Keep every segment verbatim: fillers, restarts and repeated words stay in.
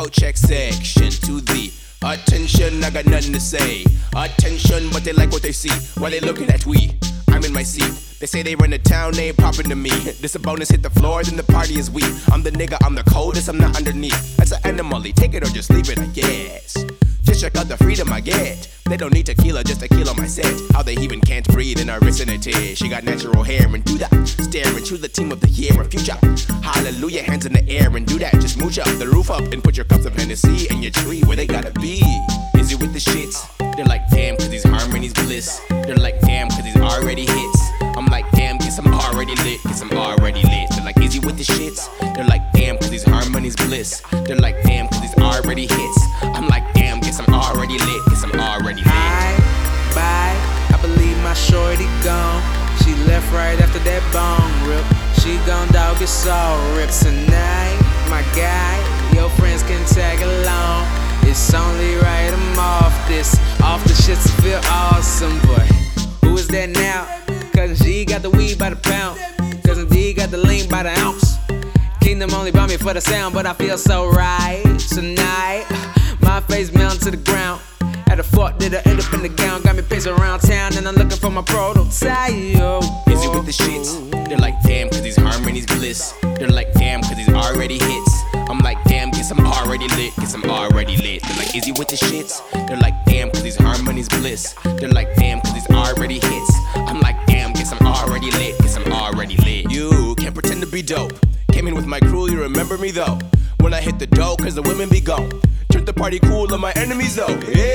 check section to the attention. I got nothing to say. Attention, but they like what they see. While they looking at we, I'm in my seat. They say they run the town, they ain't popping to me. This a bonus, hit the floor, then the party is weak. I'm the nigga, I'm the coldest, I'm not underneath. That's an anomaly, take it or just leave it, I guess. Just check out the freedom I get. They don't need tequila, just tequila on my set. How they even can't breathe in her vicinity. She got natural hair and do that. Stare into the team of the year and future. Hallelujah, hands in the air and do that. Just mooch up the roof up and put your cups of Hennessy in your tree where they gotta be. Is it with the shits? They're like, damn, cause these harmonies bliss. They're like, damn, cause these already hits. I'm like, damn, get some already lit, get some already lit. They're like, is he with the shits? They're like, damn, cause these harmonies bliss. They're like, damn, cause these already hits. I'm like, damn, get some already lit, get some already lit. Hi, bye, I believe my shorty gone. She left right after that bong rip. She gon' dog it's all ripped tonight. My guy, your friends can tag along. It's only right I'm off this. Off the shit to feel awesome, boy. Who is that now? Cousin G got the weed by the pound. Cousin D got the lean by the ounce. Kingdom only bought me for the sound, but I feel so right tonight. My face mounted to the ground. At a fort, did I end up in the gown? Got me pacing around town, and I'm looking for my prototype. Is it with the shits? They're like, damn, cause these harmonies bliss. They're like, damn, cause these already hits. I'm like, damn, get some already lit, get some already lit. They're like, is he with the shits? They're like, damn, cause these harmonies bliss. They're like, damn, cause these already hits. I'm like, damn, get some already lit, get some already lit. You can't pretend to be dope. Came in with my crew, you remember me though. When I hit the dough, cause the women be gone. Turned the party cool on my enemies though.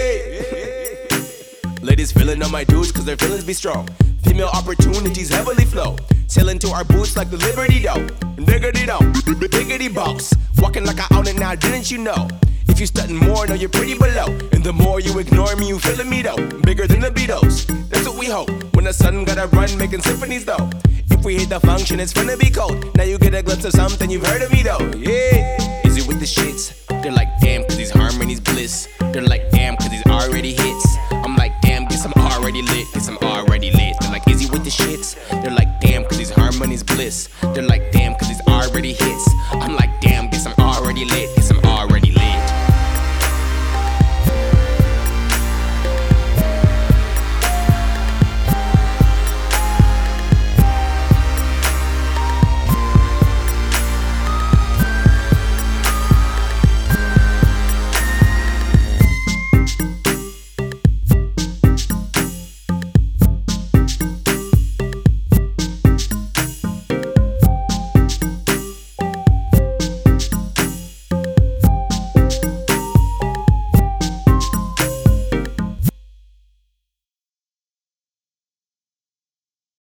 Hey. Ladies feeling on my dudes cause their feelings be strong. Female opportunities heavily flow. Sailing to our boots like the Liberty though. Diggity though, diggity boss. Walking like I own it now, didn't you know? If you stuntin' more, know you're pretty below. And the more you ignore me, you feelin' me though. Bigger than the Beatles, that's what we hope. When the sun gotta run, making symphonies though. If we hit the function, it's finna be cold. Now you get a glimpse of something you've heard of me though. Yeah. Is it with the shits? They're like, damn, cause these harmonies bliss. They're like, damn, cause these already hits. I'm like, damn, get some already lit, get some already lit. They're like, is he with the shits? They're like, damn, cause these harmonies bliss. They're like, damn, cause these already hits. I'm like,